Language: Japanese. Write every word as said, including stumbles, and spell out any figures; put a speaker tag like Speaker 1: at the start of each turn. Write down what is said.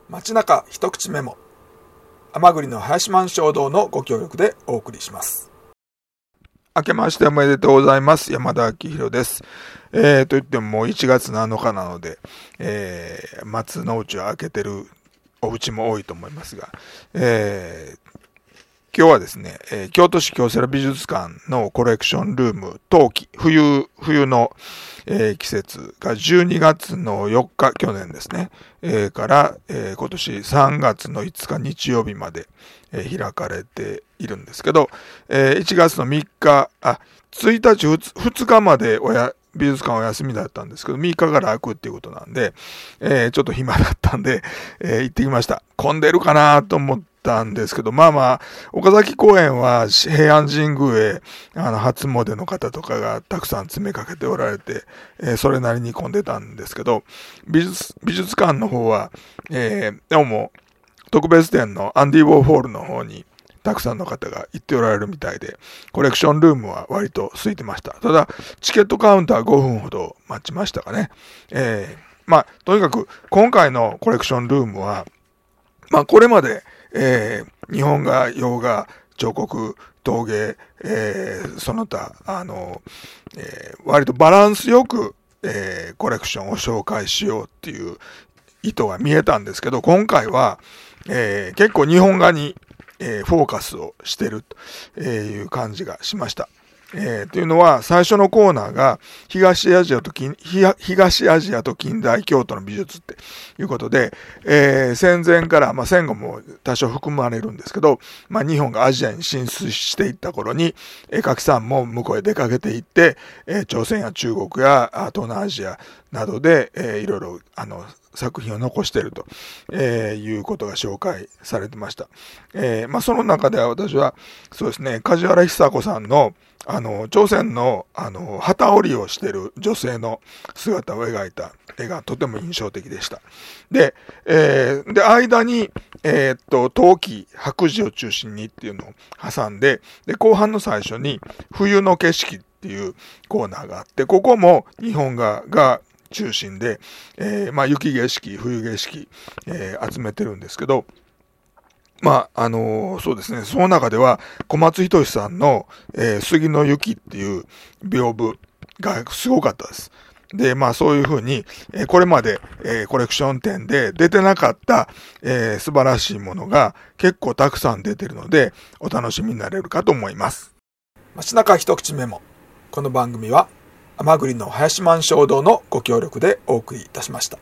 Speaker 1: 街中一口メモ、甘栗の林満衝動のご協力でお送りします。明けましておめでとうございます。山田明宏です。えー、と言ってももういちがつなのかなので、えー、松の内を開けてるお家も多いと思いますが、えー、今日はですね、えー、京都市京セラ美術館のコレクションルーム冬季、冬、冬の、えー、季節がじゅうにがつのよっか、去年ですね、えー、から、えー、今年さんがつのいつか日曜日まで、えー、開かれているんですけど、えー、いちがつのみっか、あ、ついたち、ふつかまでおや美術館お休みだったんですけど、みっかから開くっていうことなんで、えー、ちょっと暇だったんで、えー、行ってきました。混んでるかなと思ったんですけど、まあまあ、岡崎公園は平安神宮へ、あの、初詣の方とかがたくさん詰めかけておられて、えー、それなりに混んでたんですけど、美術、美術館の方は、えー、でももう、特別展のアンディ・ウォーホールの方に、たくさんの方が行っておられるみたいで、コレクションルームは割と空いてました。ただ、チケットカウンターごふんほど待ちましたかね。えー、まあ、とにかく、今回のコレクションルームは、まあ、これまで、えー、日本画、洋画、彫刻、陶芸、えー、その他、あの、えー、割とバランスよく、えー、コレクションを紹介しようっていう意図が見えたんですけど、今回は、えー、結構日本画に、えー、フォーカスをしてるという感じがしました。えー、というのは、最初のコーナーが東アジアと近、東アジアと近代京都の美術っていうことで、えー、戦前から、まあ、戦後も多少含まれるんですけど、まあ、日本がアジアに進出していった頃に、絵描きさんも向こうへ出かけていって、えー、朝鮮や中国や東南アジアなどで、えー、いろいろ、あの、作品を残していると、えー、いうことが紹介されてました。えー、まあ、その中では私は、そうですね、梶原久子さんの、あの、朝鮮の、あの、旗織りをしている女性の姿を描いた絵がとても印象的でした。で、えー、で、間に、えー、っと、陶器、白磁を中心にっていうのを挟んで、で、後半の最初に、冬の景色っていうコーナーがあって、ここも日本画が中心で、えー、まあ、雪景色、冬景色、えー、集めてるんですけど、まあ、あのー、そうですね、その中では、小松仁さんの、えー、杉の雪っていう屏風がすごかったです。で、まあそういうふうに、えー、これまで、えー、コレクション展で出てなかった、えー、素晴らしいものが結構たくさん出てるので、お楽しみになれるかと思います。街中一口メモ。この番組は、甘栗の林満衝動のご協力でお送りいたしました。